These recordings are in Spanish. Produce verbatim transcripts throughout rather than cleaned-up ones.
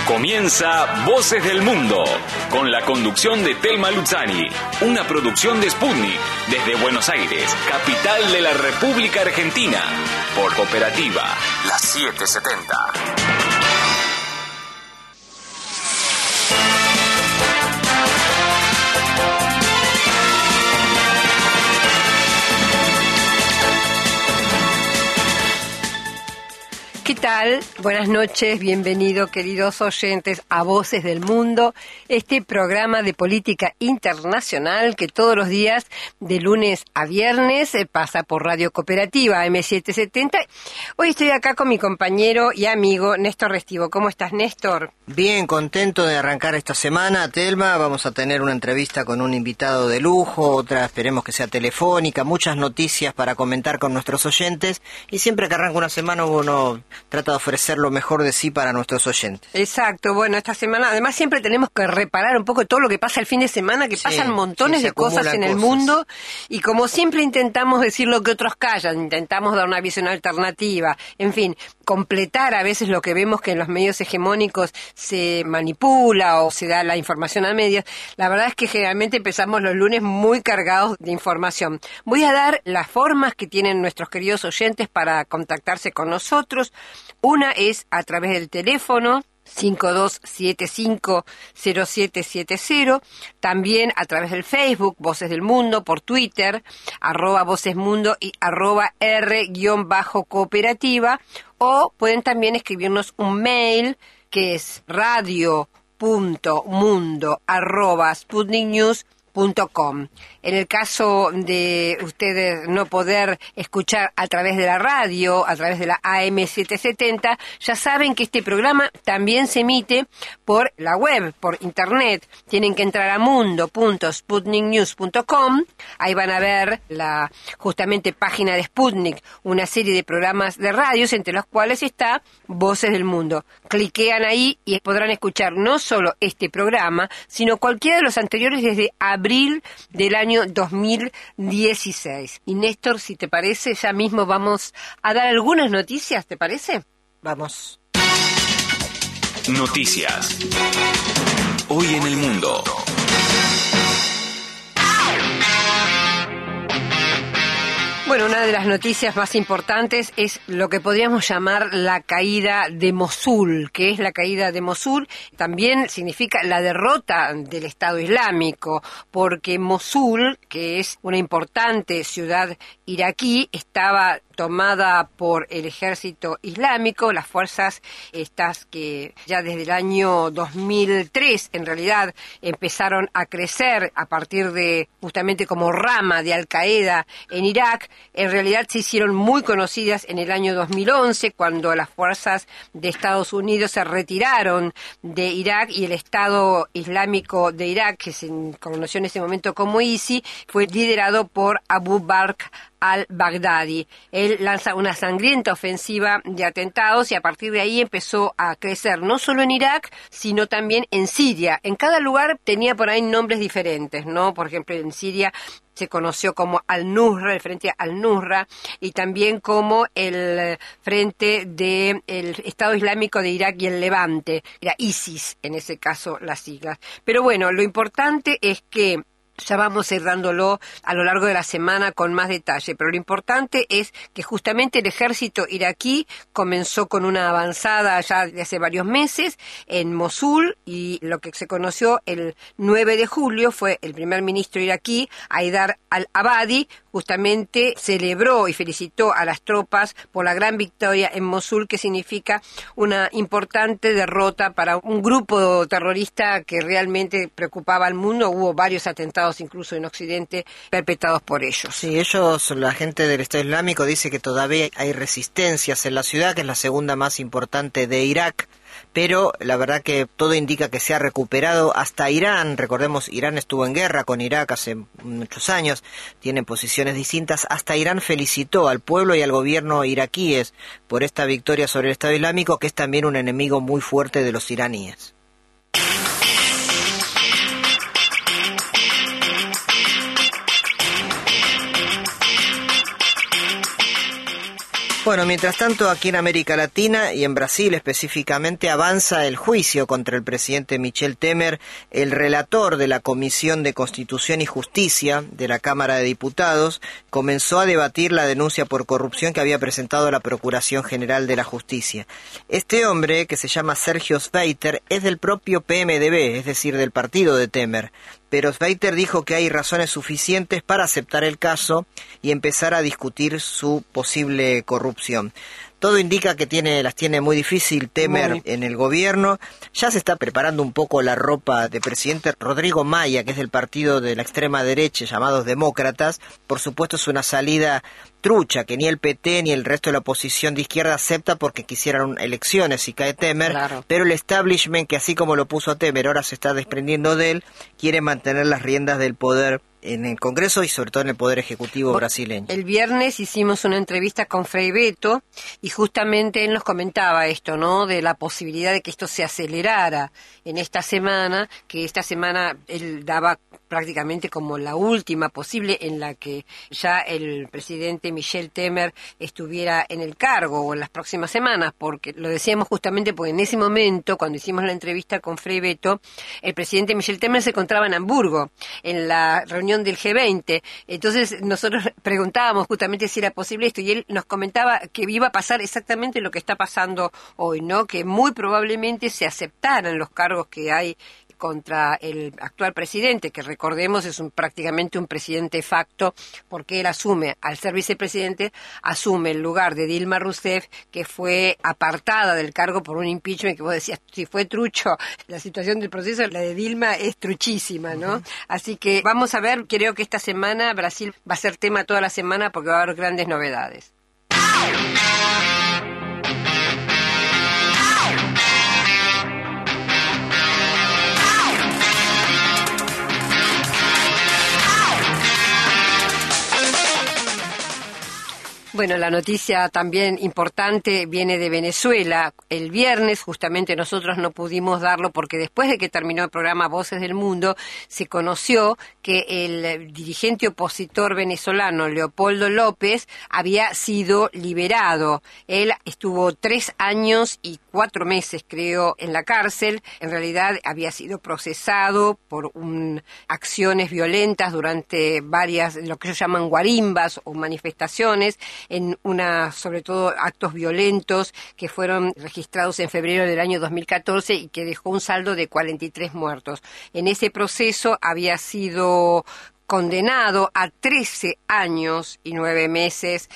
Comienza Voces del Mundo, con la conducción de Telma Luzzani, una producción de Sputnik, desde Buenos Aires, capital de la República Argentina, por Cooperativa, la setecientos setenta. ¿Qué tal? Buenas noches, bienvenidos queridos oyentes a Voces del Mundo, este programa de política internacional que todos los días de lunes a viernes eh, pasa por Radio Cooperativa eme setecientos setenta. Hoy estoy acá con mi compañero y amigo Néstor Restivo. ¿Cómo estás, Néstor? Bien, contento de arrancar esta semana, Telma. Vamos a tener una entrevista con un invitado de lujo, otra esperemos que sea telefónica, muchas noticias para comentar con nuestros oyentes, y siempre que arranca una semana uno trata de ofrecer lo mejor de sí para nuestros oyentes. Exacto, bueno, esta semana además siempre tenemos que reparar un poco todo lo que pasa el fin de semana, que sí, pasan montones sí, de cosas en cosas. el mundo, y como siempre intentamos decir lo que otros callan, intentamos dar una visión alternativa, en fin, completar a veces lo que vemos que en los medios hegemónicos se manipula o se da la información a medias. La verdad es que generalmente empezamos los lunes muy cargados de información. Voy a dar las formas que tienen nuestros queridos oyentes para contactarse con nosotros. Una es a través del teléfono cinco dos siete cinco cero siete siete cero, también a través del Facebook, Voces del Mundo, por Twitter, arroba Voces Mundo y arroba R guión bajo cooperativa, o pueden también escribirnos un mail que es radio punto mundo arroba sputnik news punto com. En el caso de ustedes no poder escuchar a través de la radio, a través de la A M setecientos setenta, ya saben que este programa también se emite por la web, por internet. Tienen que entrar a mundo punto sputnik news punto com, ahí van a ver la justamente página de Sputnik, una serie de programas de radios entre los cuales está Voces del Mundo. Cliquean ahí y podrán escuchar no solo este programa, sino cualquiera de los anteriores desde abril del año dos mil dieciséis. Y Néstor, si te parece, ya mismo vamos a dar algunas noticias, ¿te parece? Vamos. Noticias. Hoy en el mundo. Bueno, una de las noticias más importantes es lo que podríamos llamar la caída de Mosul. ¿Qué es la caída de Mosul? También significa la derrota del Estado Islámico, porque Mosul, que es una importante ciudad iraquí, estaba tomada por el ejército islámico, las fuerzas estas que ya desde el año dos mil tres en realidad empezaron a crecer a partir de justamente como rama de Al-Qaeda en Irak, en realidad se hicieron muy conocidas en el año dos mil once cuando las fuerzas de Estados Unidos se retiraron de Irak y el Estado Islámico de Irak, que se conoció en ese momento como I S I, fue liderado por Abu Bakr al-Baghdadi. Él lanza una sangrienta ofensiva de atentados y a partir de ahí empezó a crecer no solo en Irak, sino también en Siria. En cada lugar tenía por ahí nombres diferentes, ¿no? Por ejemplo, en Siria se conoció como Al-Nusra, el Frente Al-Nusra, y también como el Frente del Estado Islámico de Irak y el Levante. Era ISIS, en ese caso, las siglas. Pero bueno, lo importante es que ya vamos a ir dándolo a lo largo de la semana con más detalle, pero lo importante es que justamente el ejército iraquí comenzó con una avanzada ya de hace varios meses en Mosul, y lo que se conoció el nueve de julio fue el primer ministro iraquí, Haidar al-Abadi, justamente celebró y felicitó a las tropas por la gran victoria en Mosul, que significa una importante derrota para un grupo terrorista que realmente preocupaba al mundo. Hubo varios atentados incluso en Occidente perpetrados por ellos. Sí, ellos, la gente del Estado Islámico dice que todavía hay resistencias en la ciudad, que es la segunda más importante de Irak, pero la verdad que todo indica que se ha recuperado. Hasta Irán, recordemos, Irán estuvo en guerra con Irak hace muchos años, tienen posiciones distintas. Hasta Irán felicitó al pueblo y al gobierno iraquíes por esta victoria sobre el Estado Islámico, que es también un enemigo muy fuerte de los iraníes. Bueno, mientras tanto, aquí en América Latina y en Brasil específicamente avanza el juicio contra el presidente Michel Temer. El relator de la Comisión de Constitución y Justicia de la Cámara de Diputados comenzó a debatir la denuncia por corrupción que había presentado la Procuración General de la Justicia. Este hombre, que se llama Sergio Sveiter, es del propio P M D B, es decir, del partido de Temer. Pero Sveiter dijo que hay razones suficientes para aceptar el caso y empezar a discutir su posible corrupción. Todo indica que tiene, las tiene muy difícil Temer muy. en el gobierno. Ya se está preparando un poco la ropa de presidente Rodrigo Maia, que es del partido de la extrema derecha, llamados demócratas. Por supuesto es una salida trucha que ni el P T ni el resto de la oposición de izquierda acepta porque quisieran elecciones si cae Temer, claro. Pero el establishment, que así como lo puso a Temer, ahora se está desprendiendo de él, quiere mantener las riendas del poder en el Congreso y sobre todo en el Poder Ejecutivo brasileño. El viernes hicimos una entrevista con Frei Beto y justamente él nos comentaba esto, ¿no? De la posibilidad de que esto se acelerara en esta semana, que esta semana él daba prácticamente como la última posible en la que ya el presidente Michel Temer estuviera en el cargo o en las próximas semanas, porque lo decíamos justamente porque en ese momento, cuando hicimos la entrevista con Frei Beto, el presidente Michel Temer se encontraba en Hamburgo, en la reunión del G veinte. Entonces nosotros preguntábamos justamente si era posible esto y él nos comentaba que iba a pasar exactamente lo que está pasando hoy, ¿no? Que muy probablemente se aceptaran los cargos que hay contra el actual presidente, que recordemos es un, prácticamente un presidente de facto, porque él asume, al ser vicepresidente, asume el lugar de Dilma Rousseff, que fue apartada del cargo por un impeachment que vos decías, si fue trucho, la situación del proceso, la de Dilma es truchísima, ¿no? Uh-huh. Así que vamos a ver, creo que esta semana Brasil va a ser tema toda la semana porque va a haber grandes novedades. Bueno, la noticia también importante viene de Venezuela. El viernes justamente nosotros no pudimos darlo porque después de que terminó el programa Voces del Mundo se conoció que el dirigente opositor venezolano Leopoldo López había sido liberado. Él estuvo tres años y cuatro meses, creo, en la cárcel. En realidad había sido procesado por un, acciones violentas durante varias, lo que ellos llaman guarimbas o manifestaciones, en una, sobre todo actos violentos que fueron registrados en febrero del año dos mil catorce y que dejó un saldo de cuarenta y tres muertos. En ese proceso había sido condenado a trece años y nueve meses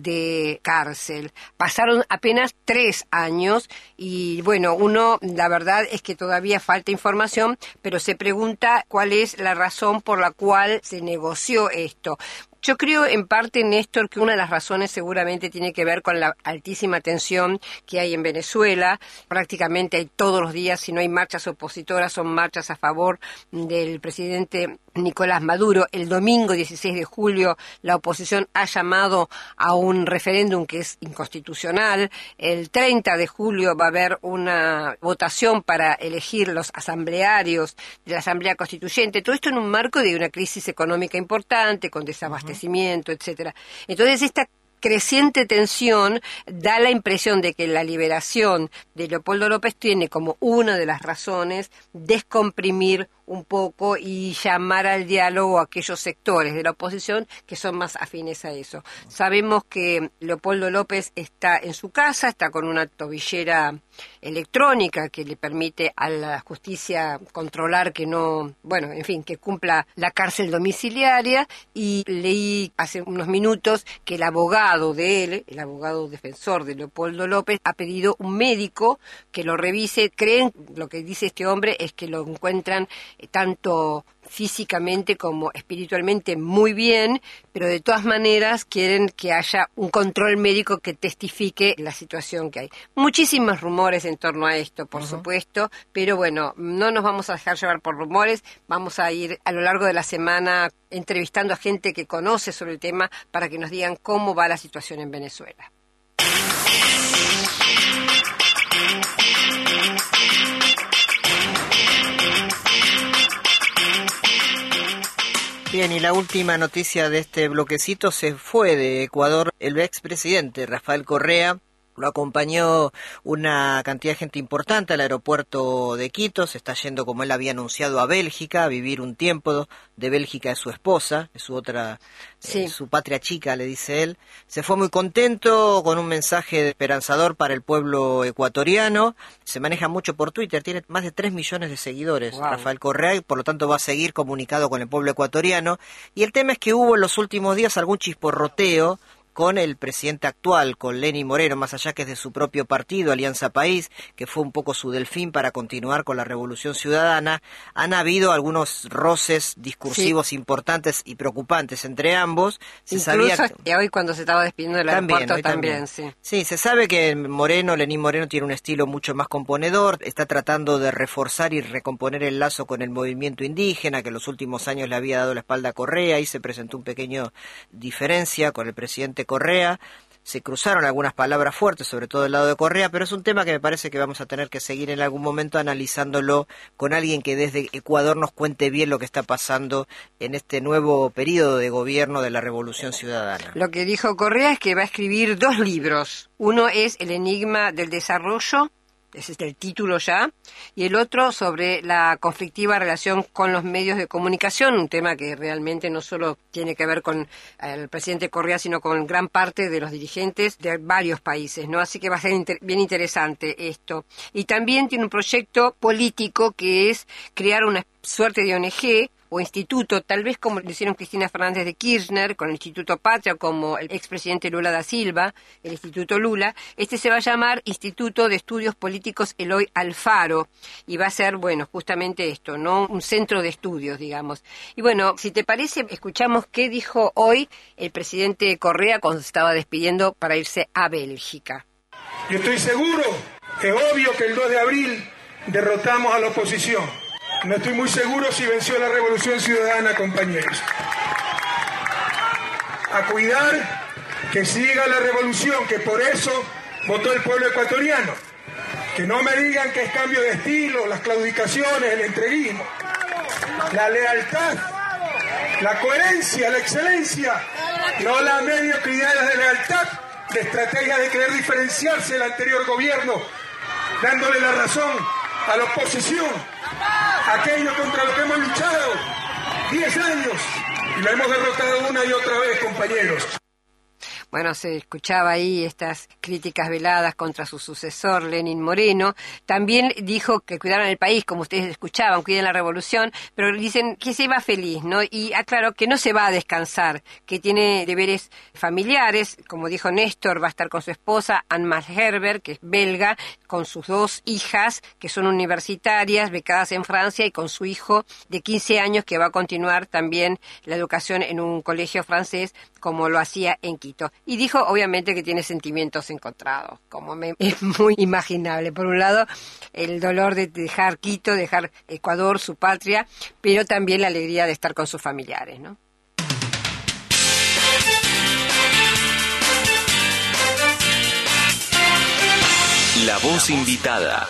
de cárcel. Pasaron apenas tres años y bueno, uno, la verdad es que todavía falta información, pero se pregunta cuál es la razón por la cual se negoció esto. Yo creo en parte, Néstor, que una de las razones seguramente tiene que ver con la altísima tensión que hay en Venezuela. Prácticamente hay todos los días, si no hay marchas opositoras, son marchas a favor del presidente Nicolás Maduro. El domingo dieciséis de julio la oposición ha llamado a un referéndum que es inconstitucional. El treinta de julio va a haber una votación para elegir los asamblearios de la Asamblea Constituyente. Todo esto en un marco de una crisis económica importante, con desabastecimiento, etcétera. Entonces esta creciente tensión da la impresión de que la liberación de Leopoldo López tiene como una de las razones descomprimir un poco y llamar al diálogo a aquellos sectores de la oposición que son más afines a eso. Sabemos que Leopoldo López está en su casa, está con una tobillera electrónica que le permite a la justicia controlar que no, bueno, en fin, que cumpla la cárcel domiciliaria, y leí hace unos minutos que el abogado de él, el abogado defensor de Leopoldo López, ha pedido un médico que lo revise. Creen, lo que dice este hombre es que lo encuentran tanto físicamente como espiritualmente muy bien, pero de todas maneras quieren que haya un control médico que testifique la situación que hay. Muchísimos rumores en torno a esto, por uh-huh. supuesto, pero bueno, no nos vamos a dejar llevar por rumores, vamos a ir a lo largo de la semana entrevistando a gente que conoce sobre el tema para que nos digan cómo va la situación en Venezuela. Bien, y la última noticia de este bloquecito: se fue de Ecuador el expresidente Rafael Correa. Lo acompañó una cantidad de gente importante al aeropuerto de Quito. Se está yendo, como él había anunciado, a Bélgica, a vivir un tiempo. De Bélgica es su esposa, es su otra, sí. eh, su patria chica, le dice él. Se fue muy contento, con un mensaje esperanzador para el pueblo ecuatoriano. Se maneja mucho por Twitter, tiene más de tres millones de seguidores, wow. Rafael Correa, y por lo tanto va a seguir comunicado con el pueblo ecuatoriano. Y el tema es que hubo en los últimos días algún chisporroteo con el presidente actual, con Lenín Moreno, más allá que es de su propio partido, Alianza País, que fue un poco su delfín para continuar con la Revolución Ciudadana. Han habido algunos roces discursivos sí. importantes y preocupantes entre ambos. Se Incluso sabía que hoy cuando se estaba despidiendo del también, aeropuerto también, también, sí. Sí, se sabe que Moreno, Lenín Moreno, tiene un estilo mucho más componedor, está tratando de reforzar y recomponer el lazo con el movimiento indígena, que en los últimos años le había dado la espalda a Correa, y se presentó un pequeño diferencia con el presidente Correa. Se cruzaron algunas palabras fuertes, sobre todo del lado de Correa, pero es un tema que me parece que vamos a tener que seguir en algún momento analizándolo con alguien que desde Ecuador nos cuente bien lo que está pasando en este nuevo periodo de gobierno de la Revolución Ciudadana. Lo que dijo Correa es que va a escribir dos libros. Uno es El enigma del desarrollo, ese es el título ya, y el otro sobre la conflictiva relación con los medios de comunicación, un tema que realmente no solo tiene que ver con el presidente Correa, sino con gran parte de los dirigentes de varios países, ¿no? Así que va a ser inter- bien interesante esto. Y también tiene un proyecto político que es crear una suerte de O N G o instituto, tal vez como lo hicieron Cristina Fernández de Kirchner con el Instituto Patria, como el expresidente Lula da Silva, el Instituto Lula. Este se va a llamar Instituto de Estudios Políticos Eloy Alfaro, y va a ser, bueno, justamente esto, ¿no? Un centro de estudios, digamos. Y bueno, si te parece, escuchamos qué dijo hoy el presidente Correa cuando se estaba despidiendo para irse a Bélgica. Y estoy seguro, es obvio que el dos de abril derrotamos a la oposición. No estoy muy seguro si venció la Revolución Ciudadana, compañeros. A cuidar que siga la revolución, que por eso votó el pueblo ecuatoriano. Que no me digan que es cambio de estilo, las claudicaciones, el entreguismo. La lealtad, la coherencia, la excelencia, no la mediocridad de lealtad, de estrategia de querer diferenciarse del anterior gobierno, dándole la razón a la oposición, aquello contra lo que hemos luchado diez años y lo hemos derrotado una y otra vez, compañeros. Bueno, se escuchaba ahí estas críticas veladas contra su sucesor, Lenín Moreno. También dijo que cuidaran el país, como ustedes escuchaban, cuiden la revolución, pero dicen que se va feliz, ¿no? Y aclaró que no se va a descansar, que tiene deberes familiares, como dijo Néstor, va a estar con su esposa, Anne Malherbe, que es belga, con sus dos hijas, que son universitarias, becadas en Francia, y con su hijo de quince años, que va a continuar también la educación en un colegio francés, como lo hacía en Quito. Y dijo, obviamente, que tiene sentimientos encontrados, como me, es muy imaginable. Por un lado, el dolor de dejar Quito, dejar Ecuador, su patria, pero también la alegría de estar con sus familiares, ¿no? La voz invitada.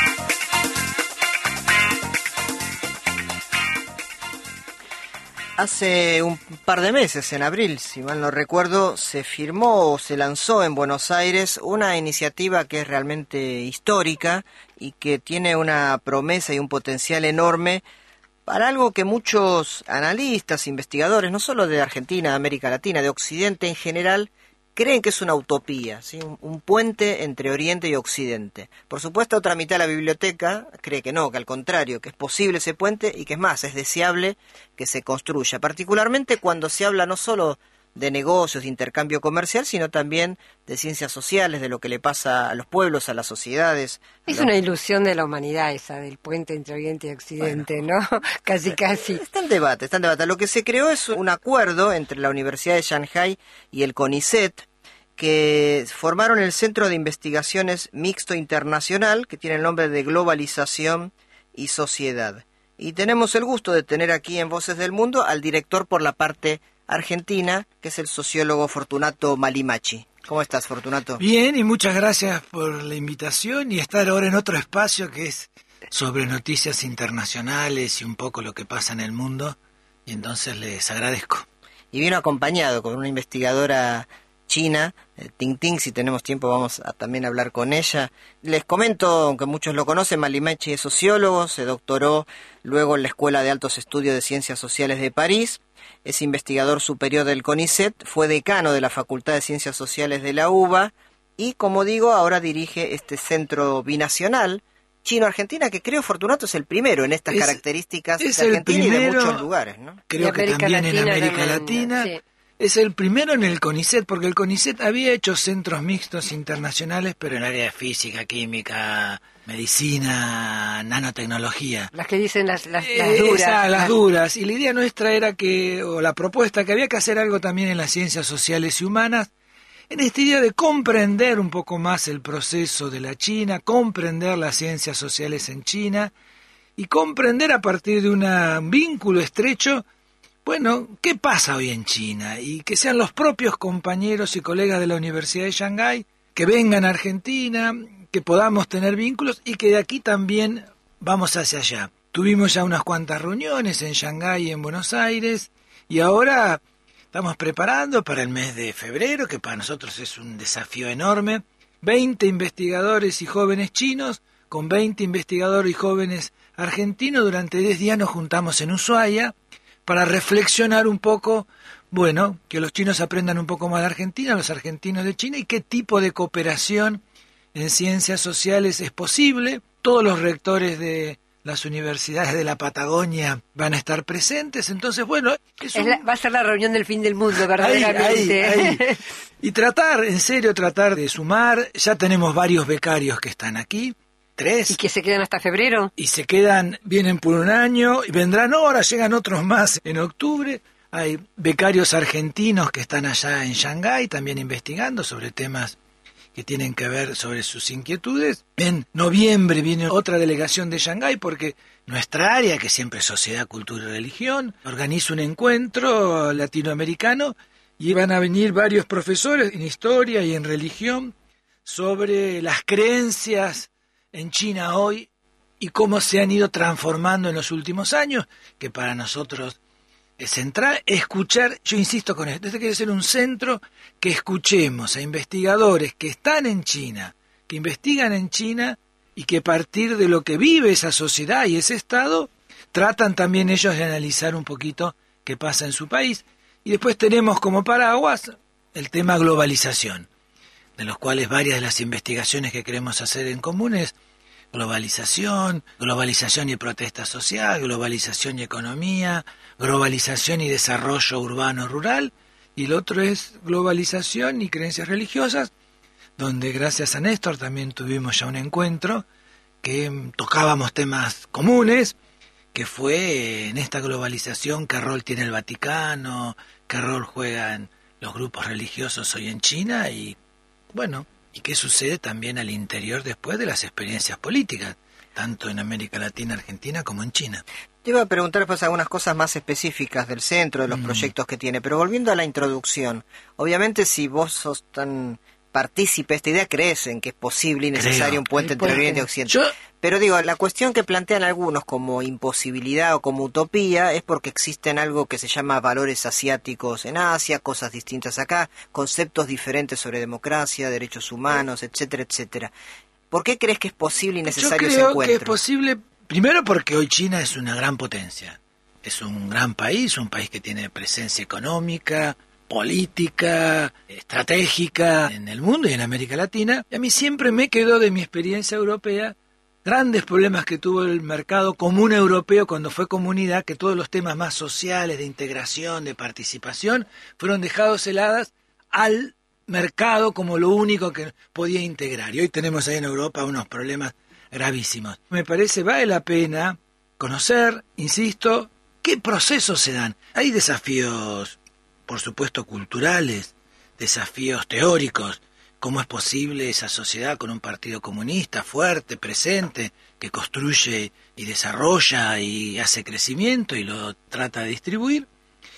Hace un par de meses, en abril, si mal no recuerdo, se firmó o se lanzó en Buenos Aires una iniciativa que es realmente histórica y que tiene una promesa y un potencial enorme para algo que muchos analistas, investigadores, no solo de Argentina, de América Latina, de Occidente en general, creen que es una utopía, ¿sí? un, un puente entre Oriente y Occidente. Por supuesto, otra mitad de la biblioteca cree que no, que al contrario, que es posible ese puente y que es más, es deseable que se construya, particularmente cuando se habla no solo de negocios, de intercambio comercial, sino también de ciencias sociales, de lo que le pasa a los pueblos, a las sociedades. Es los... una ilusión de la humanidad esa, del puente entre Oriente y Occidente, bueno, ¿no? Casi, casi. Está en debate, está en debate. Lo que se creó es un acuerdo entre la Universidad de Shanghái y el CONICET, que formaron el Centro de Investigaciones Mixto Internacional, que tiene el nombre de Globalización y Sociedad. Y tenemos el gusto de tener aquí en Voces del Mundo al director por la parte argentina, que es el sociólogo Fortunato Malimachi. ¿Cómo estás, Fortunato? Bien, y muchas gracias por la invitación y estar ahora en otro espacio que es sobre noticias internacionales y un poco lo que pasa en el mundo. y entonces les agradezco. Y vino acompañado con una investigadora china, eh, Ting Ting, si tenemos tiempo vamos a también hablar con ella. Les comento, aunque muchos lo conocen, Malimechi es sociólogo, se doctoró luego en la Escuela de Altos Estudios de Ciencias Sociales de París, es investigador superior del CONICET, fue decano de la Facultad de Ciencias Sociales de la UBA y, como digo, ahora dirige este centro binacional chino-argentina, que creo, Fortunato, es el primero en estas es, características es de Argentina primero, y de muchos lugares, ¿no? Creo que también Latina, en América Latina. Sí. Es el primero en el CONICET, porque el CONICET había hecho centros mixtos internacionales, pero en el área de física, química, medicina, nanotecnología. Las que dicen las, las, las eh, duras. Esa, las duras. Y la idea nuestra era que, o la propuesta, que había que hacer algo también en las ciencias sociales y humanas, en esta idea de comprender un poco más el proceso de la China, comprender las ciencias sociales en China, y comprender a partir de una, un vínculo estrecho, bueno, ¿qué pasa hoy en China? Y que sean los propios compañeros y colegas de la Universidad de Shanghái que vengan a Argentina, que podamos tener vínculos y que de aquí también vamos hacia allá. Tuvimos ya unas cuantas reuniones en Shanghái y en Buenos Aires y ahora estamos preparando para el mes de febrero, que para nosotros es un desafío enorme. veinte investigadores y jóvenes chinos con veinte investigadores y jóvenes argentinos. Durante diez días nos juntamos en Ushuaia para reflexionar un poco, bueno, que los chinos aprendan un poco más de Argentina, los argentinos de China, y qué tipo de cooperación en ciencias sociales es posible. Todos los rectores de las universidades de la Patagonia van a estar presentes, entonces, bueno... Es un... es la, va a ser la reunión del fin del mundo, verdaderamente. Ahí, ahí, ahí. Y tratar, en serio, tratar de sumar. Ya tenemos varios becarios que están aquí. Tres. ¿Y que se quedan hasta febrero? Y se quedan, vienen por un año, y vendrán ahora, llegan otros más en octubre. Hay becarios argentinos que están allá en Shanghái, también investigando sobre temas que tienen que ver sobre sus inquietudes. En noviembre viene otra delegación de Shanghái, porque nuestra área, que siempre es Sociedad, Cultura y Religión, organiza un encuentro latinoamericano, y van a venir varios profesores en Historia y en Religión sobre las creencias en China hoy y cómo se han ido transformando en los últimos años, que para nosotros es central. Escuchar, yo insisto con esto, este quiere ser un centro que escuchemos a investigadores que están en China, que investigan en China y que a partir de lo que vive esa sociedad y ese Estado, tratan también ellos de analizar un poquito qué pasa en su país. Y después tenemos como paraguas el tema globalización, de los cuales varias de las investigaciones que queremos hacer en común es globalización, globalización y protesta social, globalización y economía, globalización y desarrollo urbano-rural, y el otro es globalización y creencias religiosas, donde gracias a Néstor también tuvimos ya un encuentro que tocábamos temas comunes, que fue en esta globalización qué rol tiene el Vaticano, qué rol juegan los grupos religiosos hoy en China y bueno, ¿y qué sucede también al interior después de las experiencias políticas, tanto en América Latina, Argentina, como en China? Te iba a preguntar pues algunas cosas más específicas del centro, de los mm. proyectos que tiene, pero volviendo a la introducción, obviamente si vos sos tan partícipe de esta idea, crees en que es posible y necesario Creo. un puente entre Oriente y Occidente. Yo... Pero digo, la cuestión que plantean algunos como imposibilidad o como utopía es porque existen algo que se llama valores asiáticos en Asia, cosas distintas acá, conceptos diferentes sobre democracia, derechos humanos, etcétera, etcétera. ¿Por qué crees que es posible y necesario ese encuentro? Yo creo que es posible, primero porque hoy China es una gran potencia, es un gran país, un país que tiene presencia económica, política, estratégica en el mundo y en América Latina. Y a mí siempre me quedó de mi experiencia europea grandes problemas que tuvo el mercado común europeo cuando fue comunidad, que todos los temas más sociales, de integración, de participación, fueron dejados heladas al mercado como lo único que podía integrar. Y hoy tenemos ahí en Europa unos problemas gravísimos. Me parece vale la pena conocer, insisto, qué procesos se dan. Hay desafíos, por supuesto, culturales, desafíos teóricos. ¿Cómo es posible esa sociedad con un partido comunista fuerte, presente, que construye y desarrolla y hace crecimiento y lo trata de distribuir?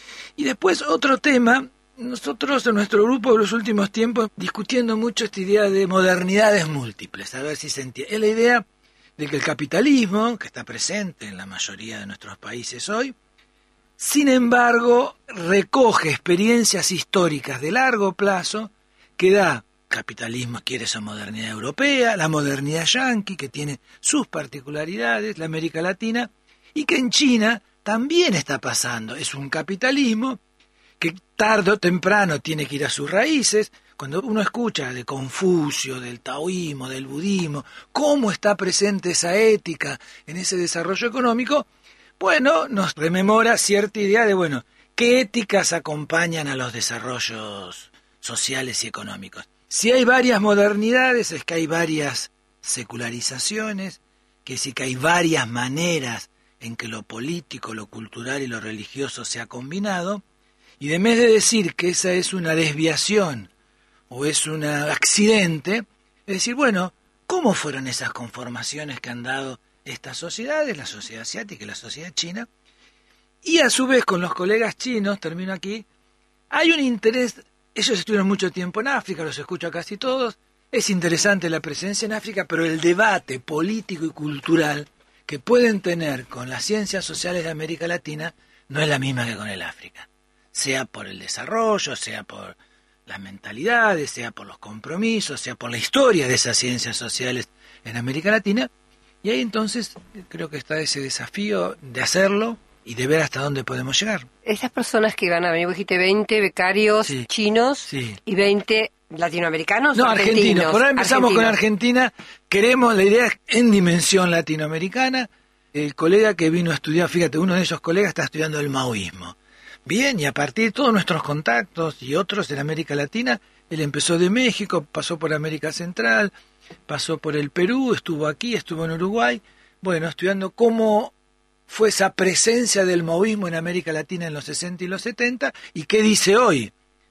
Y después otro tema, nosotros en nuestro grupo de los últimos tiempos discutiendo mucho esta idea de modernidades múltiples, a ver si se entiende. Es la idea de que el capitalismo, que está presente en la mayoría de nuestros países hoy, Sin embargo, recoge experiencias históricas de largo plazo que da capitalismo, quiere esa modernidad europea, la modernidad yanqui, que tiene sus particularidades, la América Latina, y que en China también está pasando. Es un capitalismo que tarde o temprano tiene que ir a sus raíces. Cuando uno escucha de Confucio, del taoísmo, del budismo, cómo está presente esa ética en ese desarrollo económico, bueno, nos rememora cierta idea de, bueno, qué éticas acompañan a los desarrollos sociales y económicos. Si hay varias modernidades, es que hay varias secularizaciones, que es decir, que hay varias maneras en que lo político, lo cultural y lo religioso se ha combinado, y en vez de decir que esa es una desviación o es un accidente, es decir, bueno, ¿cómo fueron esas conformaciones que han dado estas sociedades, la sociedad asiática y la sociedad china? Y a su vez con los colegas chinos, termino aquí, hay un interés, ellos estuvieron mucho tiempo en África, los escucho a casi todos, es interesante la presencia en África, pero el debate político y cultural que pueden tener con las ciencias sociales de América Latina no es la misma que con el África, sea por el desarrollo, sea por las mentalidades, sea por los compromisos, sea por la historia de esas ciencias sociales en América Latina, y ahí entonces creo que está ese desafío de hacerlo y de ver hasta dónde podemos llegar. Esas personas que van a venir, dijiste veinte becarios sí. chinos sí. y veinte latinoamericanos. No, o argentinos. argentinos. Por ahora empezamos argentinos. con Argentina. Queremos, la idea es en dimensión latinoamericana. El colega que vino a estudiar, fíjate, uno de esos colegas está estudiando el maoísmo. Bien, y a partir de todos nuestros contactos y otros en América Latina, él empezó de México, pasó por América Central, pasó por el Perú, estuvo aquí, estuvo en Uruguay, bueno, estudiando cómo fue esa presencia del maoísmo en América Latina en los sesenta y los setenta, y qué dice hoy,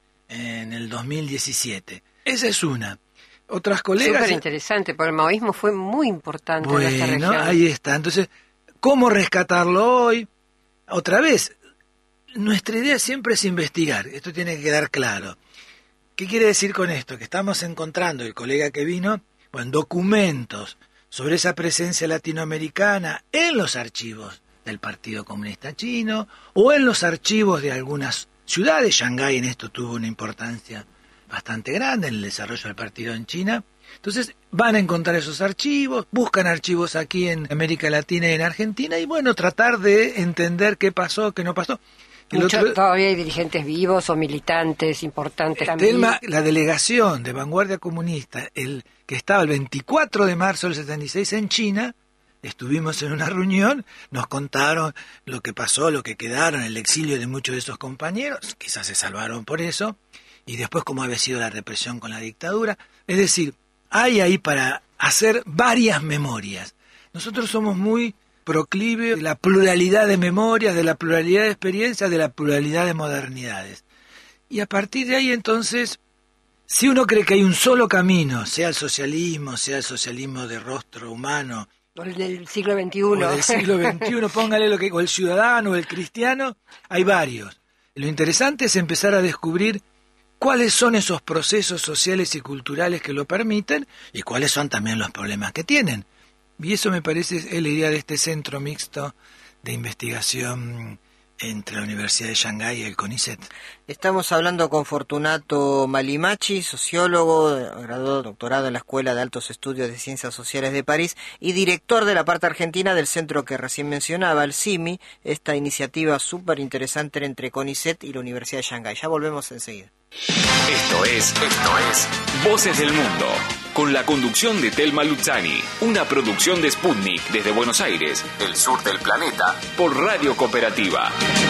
en el dos mil diecisiete. Esa es una. Otras colegas... Súper interesante, porque el maoísmo fue muy importante bueno, en esta región. Ahí está. Entonces, ¿cómo rescatarlo hoy? Otra vez, nuestra idea siempre es investigar, esto tiene que quedar claro. ¿Qué quiere decir con esto? Que estamos encontrando, el colega que vino, bueno, documentos sobre esa presencia latinoamericana en los archivos del Partido Comunista Chino o en los archivos de algunas ciudades. Shanghái en esto tuvo una importancia bastante grande en el desarrollo del partido en China. Entonces van a encontrar esos archivos, buscan archivos aquí en América Latina y en Argentina y bueno, tratar de entender qué pasó, qué no pasó. El Mucho, otro, todavía hay dirigentes vivos o militantes importantes también. Telma, la delegación de Vanguardia Comunista, el que estaba el veinticuatro de marzo del setenta y seis en China, estuvimos en una reunión, nos contaron lo que pasó, lo que quedaron, el exilio de muchos de esos compañeros, quizás se salvaron por eso, y después cómo había sido la represión con la dictadura. Es decir, hay ahí para hacer varias memorias. Nosotros somos muy proclive de la pluralidad de memorias, de la pluralidad de experiencias, de la pluralidad de modernidades. Y a partir de ahí entonces, si uno cree que hay un solo camino, sea el socialismo, sea el socialismo de rostro humano, o el del siglo veintiuno, o del siglo veintiuno, póngale lo que, o el ciudadano, o el cristiano, hay varios. Lo interesante es empezar a descubrir cuáles son esos procesos sociales y culturales que lo permiten y cuáles son también los problemas que tienen. Y eso me parece es la idea de este centro mixto de investigación entre la Universidad de Shanghái y el CONICET. Estamos hablando con Fortunato Malimachi, sociólogo, graduado doctorado en la Escuela de Altos Estudios de Ciencias Sociales de París y director de la parte argentina del centro que recién mencionaba, el C I M I, esta iniciativa súper interesante entre CONICET y la Universidad de Shanghái. Ya volvemos enseguida. Esto es, esto es Voces del Mundo, con la conducción de Telma Luzzani, una producción de Sputnik desde Buenos Aires, el sur del planeta, por Radio Cooperativa.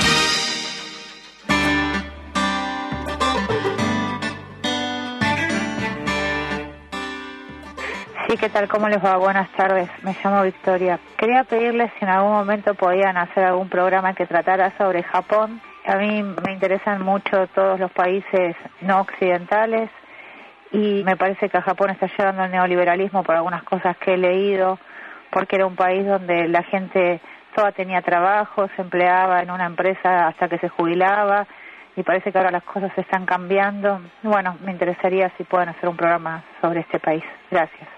Sí, ¿qué tal? ¿Cómo les va? Buenas tardes. Me llamo Victoria. Quería pedirles si en algún momento podían hacer algún programa que tratara sobre Japón. A mí me interesan mucho todos los países no occidentales y me parece que a Japón está llegando el neoliberalismo por algunas cosas que he leído, porque era un país donde la gente toda tenía trabajo, se empleaba en una empresa hasta que se jubilaba y parece que ahora las cosas se están cambiando. Bueno, me interesaría si pueden hacer un programa sobre este país. Gracias.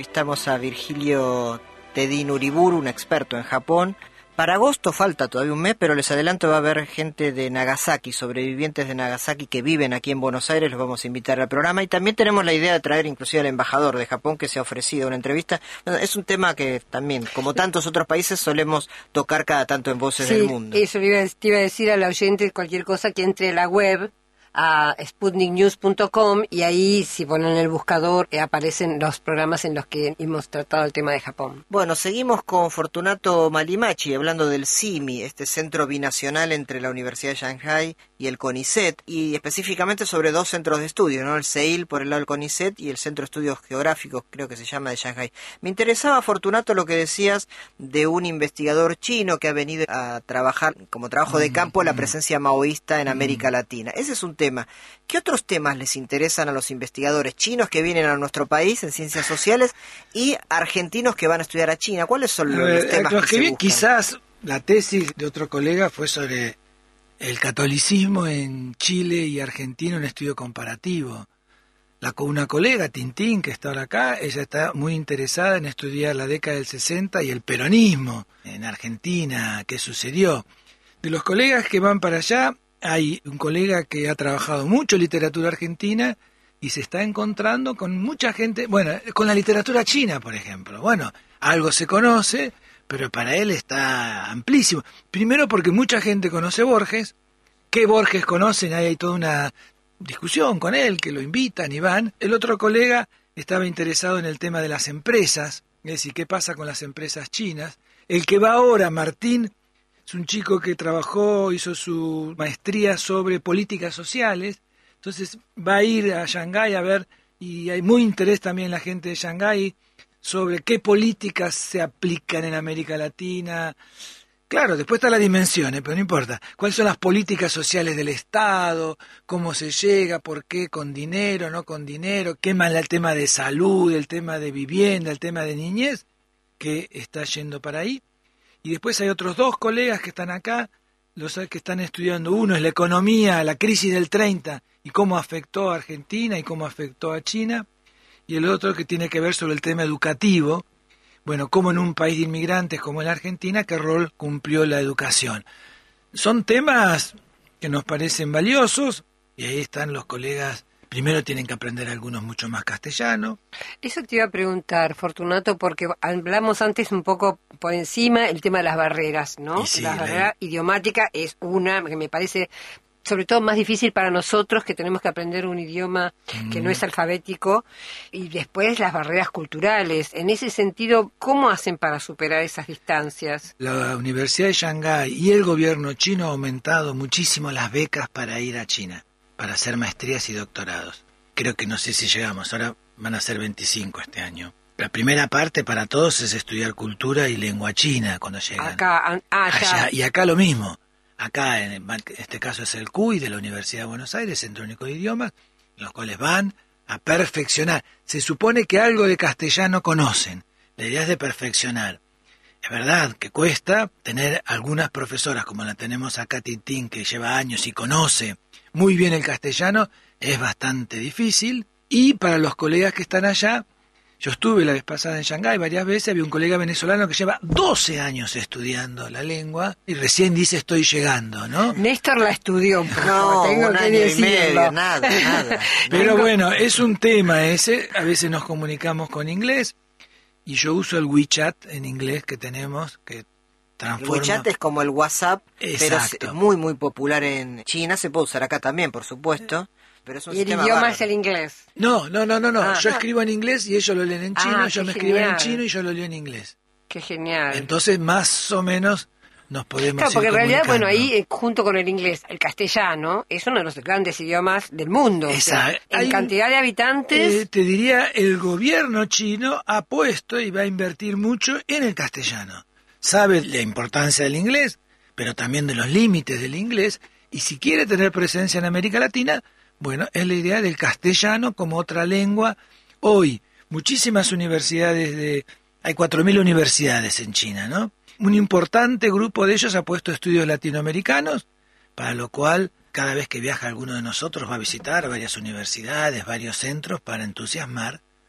entrevistamos a Virgilio Tedín Uriburu, un experto en Japón. Para agosto falta todavía un mes, pero les adelanto, va a haber gente de Nagasaki, sobrevivientes de Nagasaki que viven aquí en Buenos Aires, los vamos a invitar al programa. Y también tenemos la idea de traer inclusive al embajador de Japón que se ha ofrecido una entrevista. Bueno, es un tema que también, como tantos otros países, solemos tocar cada tanto en Voces sí, del Mundo. Eso le iba, te iba a decir al oyente, cualquier cosa que entre a la web, a sputnik news punto com, y ahí si ponen el buscador eh, aparecen los programas en los que hemos tratado el tema de Japón. Bueno, seguimos con Fortunato Malimachi hablando del C I M I, este centro binacional entre la Universidad de Shanghái y el CONICET, y específicamente sobre dos centros de estudio, ¿no? El C E I L por el lado del CONICET y el Centro de Estudios Geográficos, creo que se llama, de Shanghái. Me interesaba, Fortunato, lo que decías de un investigador chino que ha venido a trabajar como trabajo de campo la presencia maoísta en América Latina. Ese es un tema. ¿Qué otros temas les interesan a los investigadores chinos que vienen a nuestro país en ciencias sociales y argentinos que van a estudiar a China? ¿Cuáles son los, los temas los que, que se vi, buscan? Quizás la tesis de otro colega fue sobre el catolicismo en Chile y Argentina, un estudio comparativo. La, una colega, Tintín, que está ahora acá, ella está muy interesada en estudiar la década del sesenta y el peronismo en Argentina, qué sucedió. De los colegas que van para allá, hay un colega que ha trabajado mucho en literatura argentina y se está encontrando con mucha gente, bueno, con la literatura china, por ejemplo. Bueno, algo se conoce, pero para él está amplísimo. Primero porque mucha gente conoce Borges. ¿Qué Borges conocen? Ahí hay toda una discusión con él, que lo invitan y van. El otro colega estaba interesado en el tema de las empresas, es decir, qué pasa con las empresas chinas. El que va ahora, Martín, es un chico que trabajó, hizo su maestría sobre políticas sociales, entonces va a ir a Shanghái a ver, y hay muy interés también en la gente de Shanghái sobre qué políticas se aplican en América Latina. Claro, después están las dimensiones, pero no importa. ¿Cuáles son las políticas sociales del Estado? ¿Cómo se llega? ¿Por qué? ¿Con dinero? ¿No con dinero? ¿Qué más el tema de salud, el tema de vivienda, el tema de niñez? Que está yendo para ahí. Y después hay otros dos colegas que están acá, los que están estudiando. Uno es la economía, la crisis del treinta y cómo afectó a Argentina y cómo afectó a China. Y el otro que tiene que ver sobre el tema educativo. Bueno, cómo en un país de inmigrantes como la Argentina, qué rol cumplió la educación. Son temas que nos parecen valiosos y ahí están los colegas. Primero tienen que aprender algunos mucho más castellano. Eso te iba a preguntar, Fortunato, porque hablamos antes un poco por encima el tema de las barreras, ¿no? Sí, la la... barrera idiomática es una que me parece sobre todo más difícil para nosotros, que tenemos que aprender un idioma mm. que no es alfabético, y después las barreras culturales. En ese sentido, ¿cómo hacen para superar esas distancias? La Universidad de Shanghái y el gobierno chino ha aumentado muchísimo las becas para ir a China, para hacer maestrías y doctorados. Creo que no sé si llegamos, ahora van a ser veinticinco este año. La primera parte para todos es estudiar cultura y lengua china cuando llegan. Acá, ah, allá. Y acá lo mismo. Acá, en este caso es el C U I de la Universidad de Buenos Aires, Centro Único de Idiomas, los cuales van a perfeccionar. Se supone que algo de castellano conocen. La idea es de perfeccionar. Es verdad que cuesta tener algunas profesoras, como la tenemos acá, Tintín, que lleva años y conoce muy bien el castellano, es bastante difícil. Y para los colegas que están allá, yo estuve la vez pasada en Shanghái varias veces, había un colega venezolano que lleva doce años estudiando la lengua y recién dice estoy llegando, ¿no? Néstor la estudió, no, tengo un que año decirlo. Y medio, nada, nada. Pero bueno, es un tema ese, a veces nos comunicamos con inglés y yo uso el WeChat en inglés que tenemos, que transforma... El WeChat es como el WhatsApp, Exacto. Pero es muy muy popular en China, se puede usar acá también, por supuesto. Pero es un y el sistema idioma bárbaro. Es el inglés. No, no, no, no, no. Ah. Yo escribo en inglés y ellos lo leen en chino, Ah, yo me qué escribo genial. en chino y yo lo leo en inglés. Qué genial. Entonces, más o menos nos podemos Claro, ir porque en realidad, bueno, comunicando. ahí eh, junto con el inglés, el castellano es uno de los grandes idiomas del mundo. Esa, o sea, en hay- cantidad de habitantes, Eh, te diría, el gobierno chino ha puesto y va a invertir mucho en el castellano. Sabe la importancia del inglés, pero también de los límites del inglés, y si quiere tener presencia en América Latina, bueno, es la idea del castellano como otra lengua. Hoy, muchísimas universidades de... Hay cuatro mil universidades en China, ¿no? Un importante grupo de ellos ha puesto estudios latinoamericanos, para lo cual cada vez que viaja alguno de nosotros va a visitar varias universidades, varios centros para entusiasmar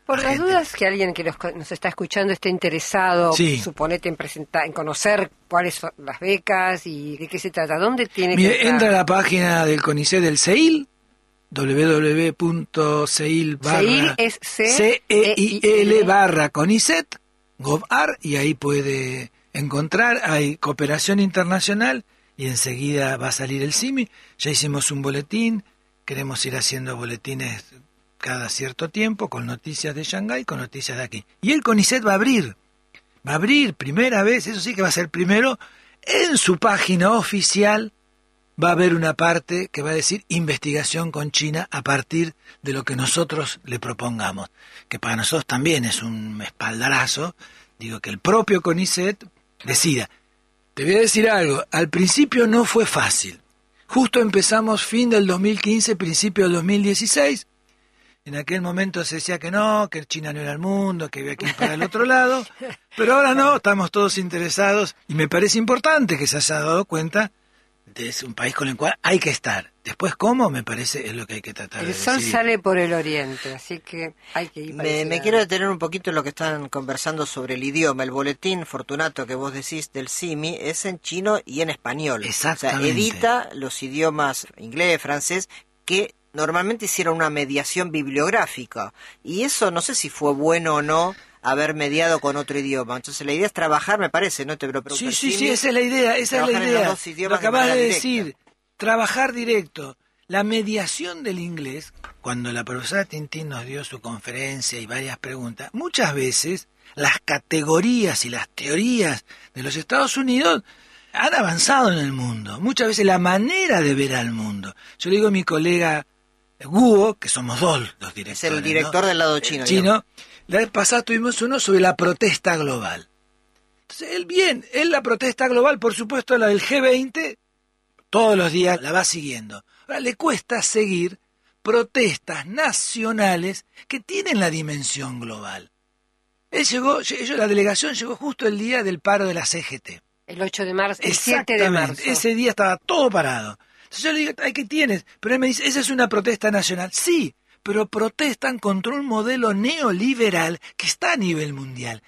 Por a las gente. dudas que alguien que nos, nos está escuchando esté interesado, Sí. suponete en presentar, en conocer cuáles son las becas y de qué se trata, ¿dónde tiene Mire, que entrar? entra a la página del CONICET del CEIL, doble u doble u doble u punto ceil barra CEIL es C C E I L E I L barra CONICET, Gov.ar, y ahí puede encontrar, hay cooperación internacional y enseguida va a salir el CIMI. Ya hicimos un boletín, queremos ir haciendo boletines cada cierto tiempo con noticias de Shanghái, con noticias de aquí. Y el CONICET va a abrir, va a abrir primera vez, eso sí que va a ser primero, en su página oficial va a haber una parte que va a decir investigación con China a partir de lo que nosotros le propongamos, que para nosotros también es un espaldarazo, digo que el propio CONICET decida. Te voy a decir algo, al principio no fue fácil, justo empezamos fin del dos mil quince, principio del dos mil dieciséis, en aquel momento se decía que no, que China no era el mundo, que había que ir para el otro lado, pero ahora no, estamos todos interesados y me parece importante que se haya dado cuenta de es un país con el cual hay que estar. Después, ¿cómo? Me parece es lo que hay que tratar de El sol decidir. sale por el oriente, así que hay que ir para Me, ese me lado. quiero detener un poquito en lo que están conversando sobre el idioma. El boletín, Fortunato, que vos decís del CIMI, es en chino y en español. Exactamente. O sea, edita los idiomas inglés, francés, que normalmente hicieron una mediación bibliográfica. Y eso no sé si fue bueno o no haber mediado con otro idioma. Entonces la idea es trabajar, me parece, ¿no? Te lo pregunto. Sí, el sí, CIMI, sí, esa es la idea, esa es la trabajar en los idea. dos idiomas Lo de acabas de manera decir, directa. trabajar directo. La mediación del inglés, cuando la profesora Tintín nos dio su conferencia y varias preguntas, muchas veces las categorías y las teorías de los Estados Unidos han avanzado en el mundo. Muchas veces la manera de ver al mundo. Yo le digo a mi colega Guo, que somos dos los directores, Es el director ¿no? del lado chino. Chino. digamos. La vez pasada tuvimos uno sobre la protesta global. Entonces, él bien, él la protesta global, por supuesto, la del G veinte, todos los días la va siguiendo. Ahora le cuesta seguir protestas nacionales que tienen la dimensión global. Él llegó, ellos, la delegación llegó justo el día del paro de la C G T. El ocho de marzo, el siete de Exactamente, marzo. ese día estaba todo parado. Entonces yo le digo, ay, ¿qué tienes? Pero él me dice, esa es una protesta nacional. Sí, pero protestan contra un modelo neoliberal que está a nivel mundial.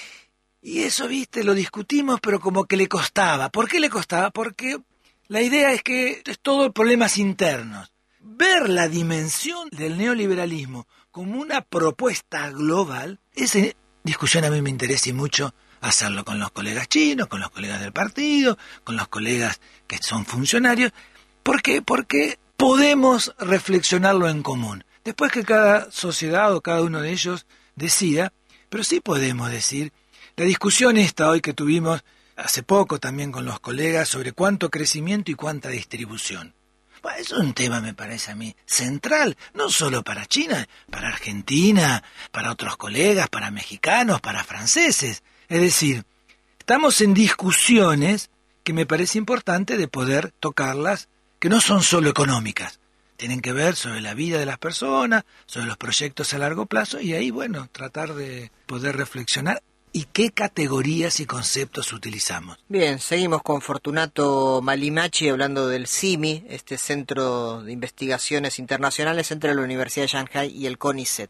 Y eso, viste, lo discutimos, pero como que le costaba. ¿Por qué le costaba? Porque la idea es que es todo problemas internos. Ver la dimensión del neoliberalismo como una propuesta global, esa discusión a mí me interesa y mucho hacerlo con los colegas chinos, con los colegas del partido, con los colegas que son funcionarios. ¿Por qué? Porque podemos reflexionarlo en común. Después que cada sociedad o cada uno de ellos decida, pero sí podemos decir, la discusión esta hoy que tuvimos hace poco también con los colegas sobre cuánto crecimiento y cuánta distribución. Bueno, es un tema, me parece a mí, central, no solo para China, para Argentina, para otros colegas, para mexicanos, para franceses. Es decir, estamos en discusiones que me parece importante de poder tocarlas, que no son solo económicas, tienen que ver sobre la vida de las personas, sobre los proyectos a largo plazo, y ahí, bueno, tratar de poder reflexionar y qué categorías y conceptos utilizamos. Bien, seguimos con Fortunato Malimachi hablando del CIMI, este Centro de Investigaciones Internacionales entre la Universidad de Shanghái y el CONICET.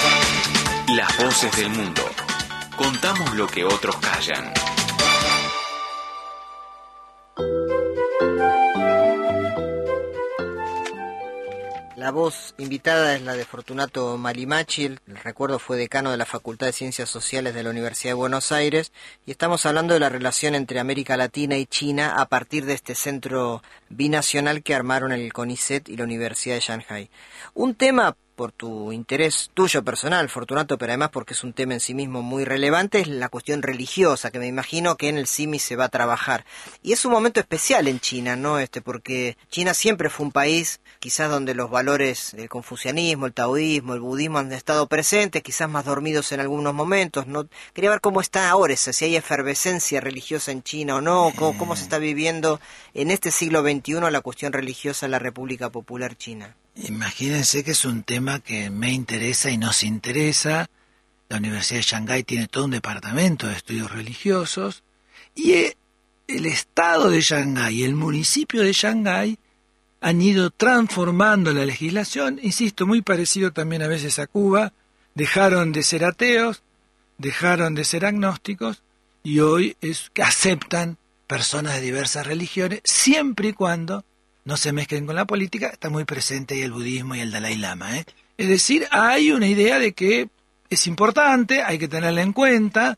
Las voces del mundo. Contamos lo que otros callan. La voz invitada es la de Fortunato Malimachi, el recuerdo fue decano de la Facultad de Ciencias Sociales de la Universidad de Buenos Aires, y estamos hablando de la relación entre América Latina y China a partir de este centro binacional que armaron el CONICET y la Universidad de Shanghái. Un tema, por tu interés tuyo personal, Fortunato, pero además porque es un tema en sí mismo muy relevante, es la cuestión religiosa, que me imagino que en el CIMI se va a trabajar. Y es un momento especial en China, ¿no? Este, porque China siempre fue un país, quizás donde los valores del confucianismo, el taoísmo, el budismo han estado presentes, quizás más dormidos en algunos momentos, ¿no? Quería ver cómo está ahora, si hay efervescencia religiosa en China o no, cómo, cómo se está viviendo en este siglo veintiuno la cuestión religiosa en la República Popular China. Imagínense que es un tema que me interesa y nos interesa. La Universidad de Shanghái tiene todo un departamento de estudios religiosos y el estado de Shanghái y el municipio de Shanghái han ido transformando la legislación, insisto, muy parecido también a veces a Cuba, dejaron de ser ateos, dejaron de ser agnósticos y hoy es que aceptan personas de diversas religiones, siempre y cuando no se mezclen con la política. Está muy presente ahí el budismo y el Dalai Lama, ¿eh? Es decir, hay una idea de que es importante, hay que tenerla en cuenta.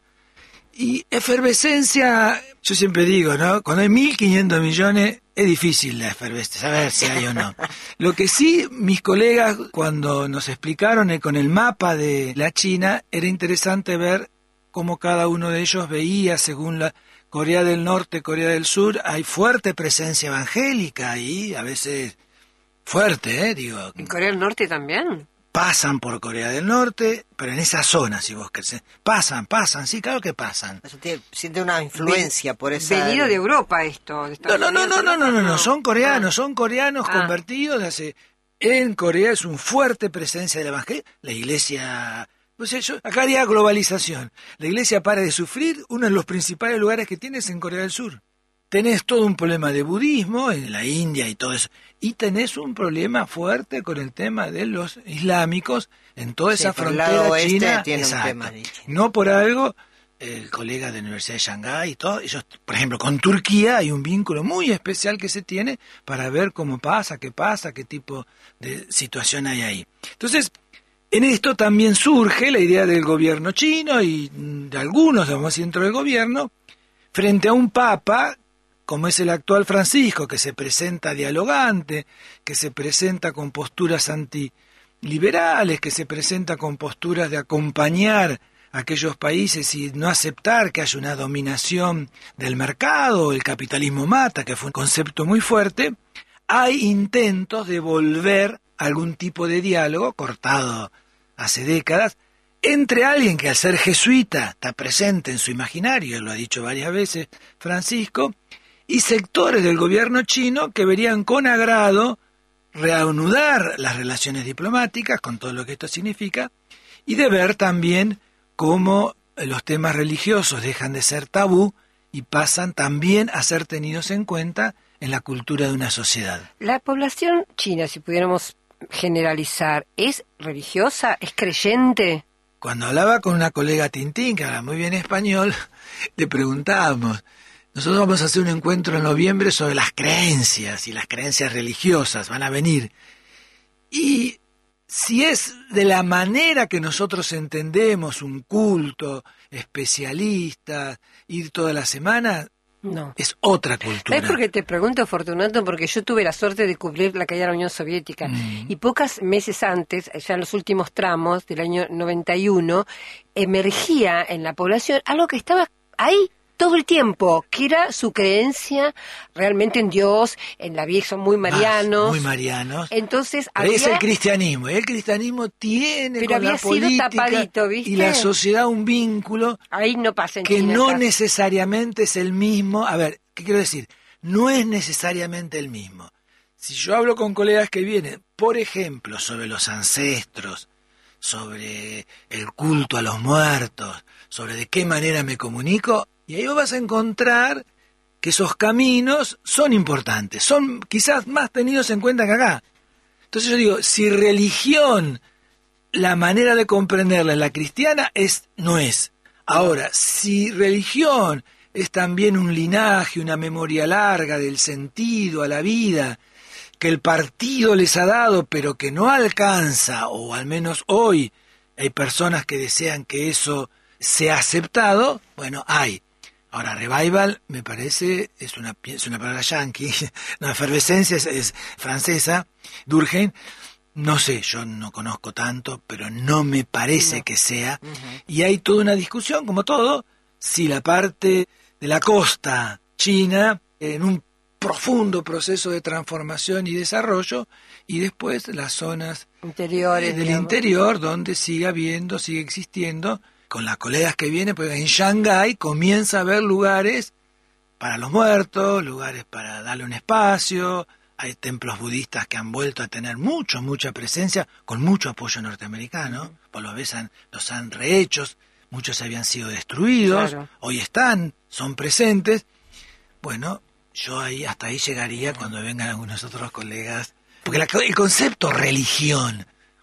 Y efervescencia, yo siempre digo, ¿no? Cuando hay mil quinientos millones, es difícil la efervescencia, saber si hay o no. Lo que sí, mis colegas, cuando nos explicaron eh, con el mapa de la China, era interesante ver cómo cada uno de ellos veía, según la Corea del Norte, Corea del Sur, hay fuerte presencia evangélica ahí, a veces fuerte, ¿eh? Digo. ¿En Corea del Norte también? Pasan por Corea del Norte, pero en esa zona, si vos querés. Pasan, pasan, sí, claro que pasan. Siente una influencia Ven, por esa... Venido de Europa esto. De no, no, no, no, no, no, no, no, son coreanos, son coreanos ah. convertidos. Hace... En Corea es una fuerte presencia del evangelio. La iglesia... Pues eso, acá haría globalización. La iglesia para de sufrir, uno de los principales lugares que tiene es en Corea del Sur. Tenés todo un problema de budismo en la India y todo eso. Y tenés un problema fuerte con el tema de los islámicos en toda sí, esa por frontera el lado oeste china. Tiene Exacto. un tema no por algo, el colega de la Universidad de Shanghái y todo, ellos, por ejemplo, con Turquía hay un vínculo muy especial que se tiene para ver cómo pasa, qué pasa, qué tipo de situación hay ahí. Entonces, en esto también surge la idea del gobierno chino y de algunos, vamos a decir, dentro del gobierno, frente a un papa como es el actual Francisco, que se presenta dialogante, que se presenta con posturas antiliberales, que se presenta con posturas de acompañar a aquellos países y no aceptar que haya una dominación del mercado, el capitalismo mata, que fue un concepto muy fuerte. Hay intentos de volver a algún tipo de diálogo, cortado hace décadas, entre alguien que al ser jesuita está presente en su imaginario, lo ha dicho varias veces Francisco, y sectores del gobierno chino que verían con agrado reanudar las relaciones diplomáticas, con todo lo que esto significa, y de ver también cómo los temas religiosos dejan de ser tabú y pasan también a ser tenidos en cuenta en la cultura de una sociedad. La población china, si pudiéramos generalizar, ¿es religiosa? ¿Es creyente? Cuando hablaba con una colega Tintín, que habla muy bien español, le preguntábamos, nosotros vamos a hacer un encuentro en noviembre sobre las creencias y las creencias religiosas, van a venir. Y si es de la manera que nosotros entendemos un culto, especialistas, ir toda la semana, no. Es otra cultura. ¿Sabes por qué te pregunto, Fortunato? Porque yo tuve la suerte de cubrir la caída de la Unión Soviética mm. y pocos meses antes, ya en los últimos tramos del año noventa y uno, emergía en la población algo que estaba ahí todo el tiempo, que era su creencia realmente en Dios, en la Virgen, son muy marianos. Más, muy marianos. Entonces, había... es el cristianismo, y el cristianismo tiene pero con había la sido política tapadito, ¿viste? Y la sociedad un vínculo ahí no pasa en que China, no acá. necesariamente es el mismo. A ver, ¿qué quiero decir? No es necesariamente el mismo. Si yo hablo con colegas que vienen, por ejemplo, sobre los ancestros, sobre el culto a los muertos, sobre de qué manera me comunico, y ahí vos vas a encontrar que esos caminos son importantes, son quizás más tenidos en cuenta que acá. Entonces yo digo, si religión, la manera de comprenderla en la cristiana, es no es. Ahora, si religión es también un linaje, una memoria larga del sentido a la vida, que el partido les ha dado, pero que no alcanza, o al menos hoy hay personas que desean que eso sea aceptado, bueno, hay. Ahora, revival, me parece, es una, es una palabra yanqui, no, efervescencia es, es francesa, Durkheim, no sé, yo no conozco tanto, pero no me parece no. que sea, uh-huh. Y hay toda una discusión, como todo, si la parte de la costa china, en un profundo proceso de transformación y desarrollo, y después las zonas interiores, del digamos. Interior, donde sigue habiendo, sigue existiendo, con las colegas que vienen, porque en Shanghái comienza a haber lugares para los muertos, lugares para darle un espacio, hay templos budistas que han vuelto a tener mucho, mucha presencia, con mucho apoyo norteamericano, uh-huh. Por lo ves, han, los han rehechos, muchos habían sido destruidos, claro. Hoy están, son presentes. Bueno, yo ahí hasta ahí llegaría cuando vengan algunos otros colegas, porque la, el concepto religión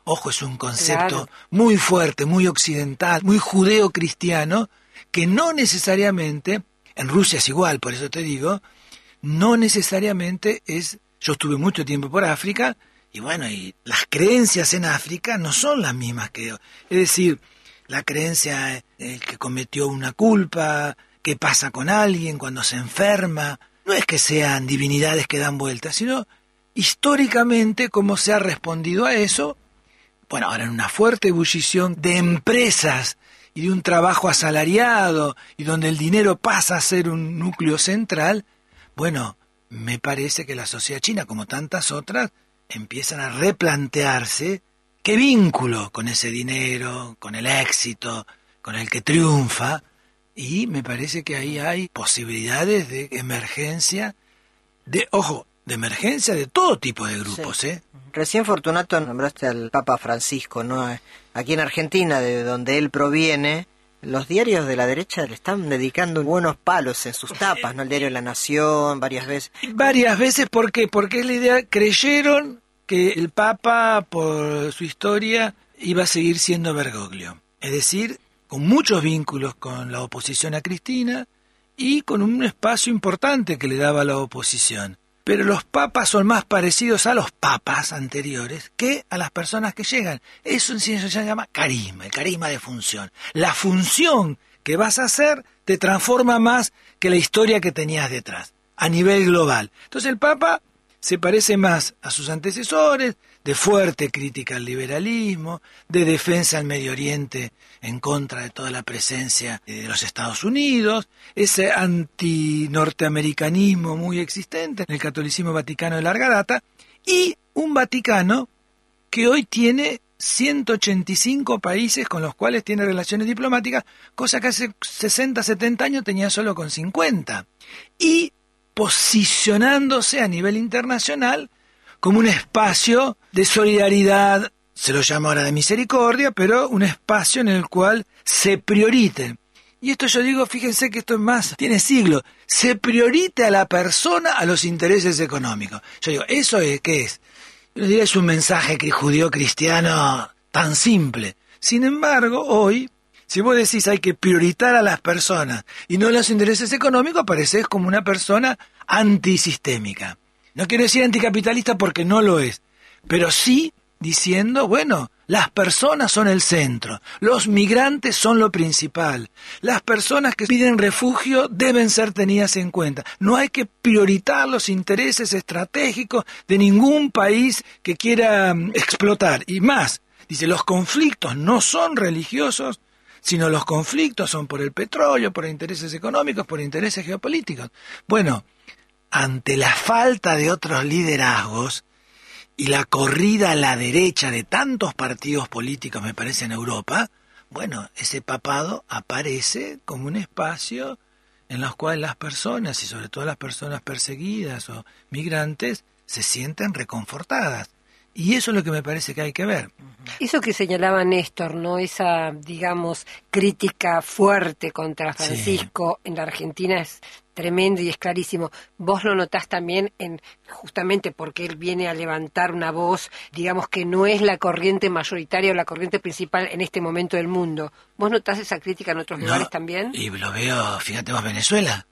Ojo, es un concepto Claro. muy fuerte, muy occidental, muy judeo-cristiano, que no necesariamente, en Rusia es igual, por eso te digo, no necesariamente es, yo estuve mucho tiempo por África, y bueno, y las creencias en África no son las mismas que, es decir, la creencia el que cometió una culpa, qué pasa con alguien cuando se enferma, no es que sean divinidades que dan vueltas, sino históricamente cómo se ha respondido a eso. Bueno, ahora en una fuerte ebullición de empresas y de un trabajo asalariado y donde el dinero pasa a ser un núcleo central, bueno, me parece que la sociedad china, como tantas otras, empiezan a replantearse qué vínculo con ese dinero, con el éxito, con el que triunfa, y me parece que ahí hay posibilidades de emergencia, de, ojo, de emergencia de todo tipo de grupos, Sí. ¿eh? Recién, Fortunato, nombraste al Papa Francisco, ¿no? Aquí en Argentina, de donde él proviene, los diarios de la derecha le están dedicando buenos palos en sus tapas, ¿no? El diario La Nación, varias veces. Varias veces, ¿por qué? Porque es la idea, creyeron que el Papa, por su historia, iba a seguir siendo Bergoglio. Es decir, con muchos vínculos con la oposición a Cristina y con un espacio importante que le daba la oposición. Pero los papas son más parecidos a los papas anteriores que a las personas que llegan. Eso en ciencia se llama carisma, el carisma de función. La función que vas a hacer te transforma más que la historia que tenías detrás, a nivel global. Entonces el papa se parece más a sus antecesores, de fuerte crítica al liberalismo, de defensa al Medio Oriente en contra de toda la presencia de los Estados Unidos, ese antinorteamericanismo muy existente en el catolicismo vaticano de larga data, y un Vaticano que hoy tiene ciento ochenta y cinco países con los cuales tiene relaciones diplomáticas, cosa que hace sesenta, setenta años tenía solo con cincuenta. Y posicionándose a nivel internacional como un espacio de solidaridad, se lo llama ahora de misericordia, pero un espacio en el cual se priorite. Y esto yo digo, fíjense que esto es más, tiene siglos, se priorite a la persona a los intereses económicos. Yo digo, ¿eso es qué es? Yo diría, es un mensaje judío-cristiano tan simple. Sin embargo, hoy, si vos decís hay que prioritar a las personas y no los intereses económicos, parecés como una persona antisistémica. No quiero decir anticapitalista porque no lo es, pero sí diciendo, bueno, las personas son el centro, los migrantes son lo principal, las personas que piden refugio deben ser tenidas en cuenta. No hay que prioritar los intereses estratégicos de ningún país que quiera um, explotar. Y más, dice, los conflictos no son religiosos, sino los conflictos son por el petróleo, por intereses económicos, por intereses geopolíticos. Bueno, ante la falta de otros liderazgos y la corrida a la derecha de tantos partidos políticos, me parece, en Europa, bueno, ese papado aparece como un espacio en los cuales las personas, y sobre todo las personas perseguidas o migrantes, se sienten reconfortadas. Y eso es lo que me parece que hay que ver. Eso que señalaba Néstor, ¿no? Esa, digamos, crítica fuerte contra Francisco sí. en la Argentina es tremendo y es clarísimo. Vos lo notás también en justamente porque él viene a levantar una voz, digamos que no es la corriente mayoritaria o la corriente principal en este momento del mundo. ¿Vos notás esa crítica en otros no, lugares también? Y lo veo, fíjate vos, Venezuela.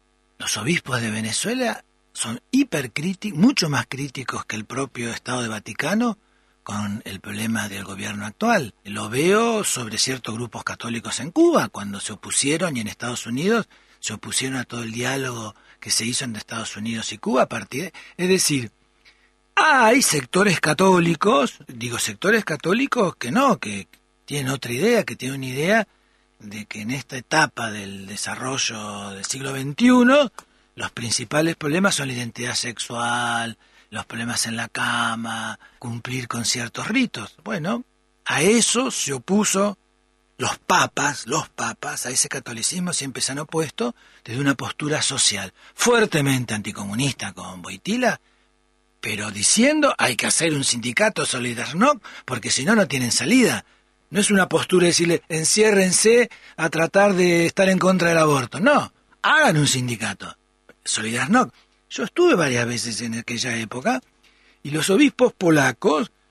Los obispos de Venezuela son hipercríticos, mucho más críticos que el propio Estado de Vaticano con el problema del gobierno actual. Lo veo sobre ciertos grupos católicos en Cuba, cuando se opusieron, y en Estados Unidos se opusieron a todo el diálogo que se hizo entre Estados Unidos y Cuba a partir de... Es decir, hay sectores católicos, digo sectores católicos que no, que tienen otra idea, que tienen una idea de que en esta etapa del desarrollo del siglo veintiuno los principales problemas son la identidad sexual, los problemas en la cama, cumplir con ciertos ritos. Bueno, a eso se opuso los papas, los papas, a ese catolicismo siempre se han opuesto desde una postura social, fuertemente anticomunista con Wojtyla, pero diciendo hay que hacer un sindicato Solidarnosc porque si no, no tienen salida. No es una postura de decirle enciérrense a tratar de estar en contra del aborto. No, hagan un sindicato. Solidarnosc. Yo estuve varias veces en aquella época y los obispos polacos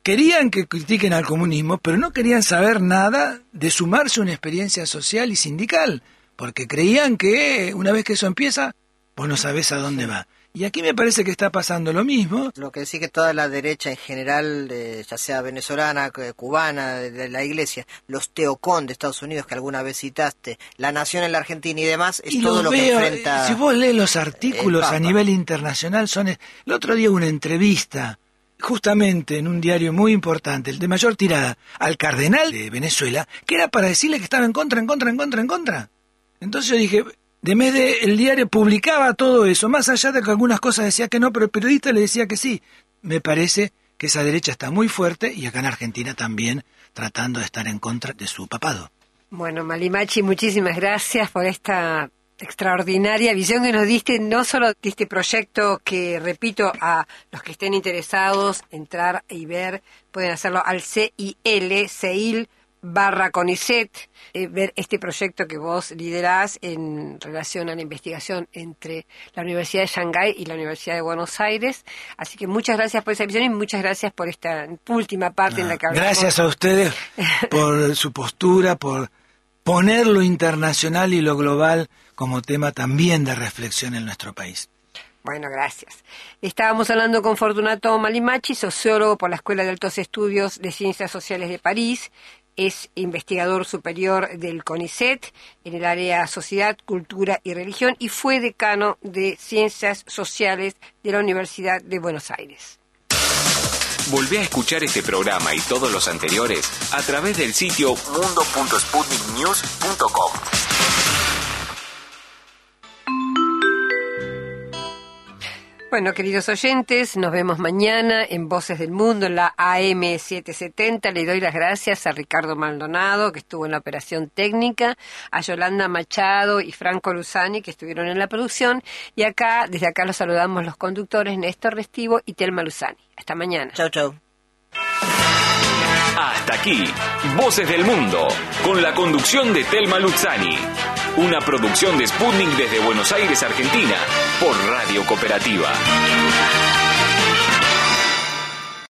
querían que critiquen al comunismo, pero no querían saber nada de sumarse a una experiencia social y sindical, porque creían que una vez que eso empieza, vos no sabés a dónde va. Y aquí me parece que está pasando lo mismo. Lo que sí que toda la derecha en general, eh, ya sea venezolana, cubana, de, de la iglesia, los teocón de Estados Unidos que alguna vez citaste, la nación en la Argentina y demás, es y todo lo veo, que enfrenta. Si vos lees los artículos a nivel internacional, son... El otro día una entrevista, justamente en un diario muy importante, el de mayor tirada, al cardenal de Venezuela, que era para decirle que estaba en contra, en contra, en contra, en contra. Entonces yo dije... De vez de el diario publicaba todo eso, más allá de que algunas cosas decía que no, pero el periodista le decía que sí. Me parece que esa derecha está muy fuerte y acá en Argentina también tratando de estar en contra de su papado. Bueno, Malimachi, muchísimas gracias por esta extraordinaria visión que nos diste, no solo de este proyecto que, repito, a los que estén interesados, entrar y ver, pueden hacerlo al C I L, CEIL, barra CONICET, eh, ver este proyecto que vos liderás en relación a la investigación entre la Universidad de Shanghái y la Universidad de Buenos Aires. Así que muchas gracias por esa visión y muchas gracias por esta última parte ah, en la que hablamos. Gracias a ustedes por su postura, por poner lo internacional y lo global como tema también de reflexión en nuestro país. Bueno, gracias. Estábamos hablando con Fortunato Malimachi, sociólogo por la Escuela de Altos Estudios de Ciencias Sociales de París. Es investigador superior del CONICET en el área Sociedad, Cultura y Religión y fue decano de Ciencias Sociales de la Universidad de Buenos Aires. Volvé a escuchar este programa y todos los anteriores a través del sitio mundo punto sputnik news punto com. Bueno, queridos oyentes, nos vemos mañana en Voces del Mundo, en la A M setecientos setenta. Le doy las gracias a Ricardo Maldonado, que estuvo en la operación técnica, a Yolanda Machado y Franco Luzani, que estuvieron en la producción. Y acá, desde acá los saludamos los conductores Néstor Restivo y Telma Luzani. Hasta mañana. Chau, chau. Hasta aquí, Voces del Mundo, con la conducción de Telma Luzani. Una producción de Sputnik desde Buenos Aires, Argentina, por Radio Cooperativa.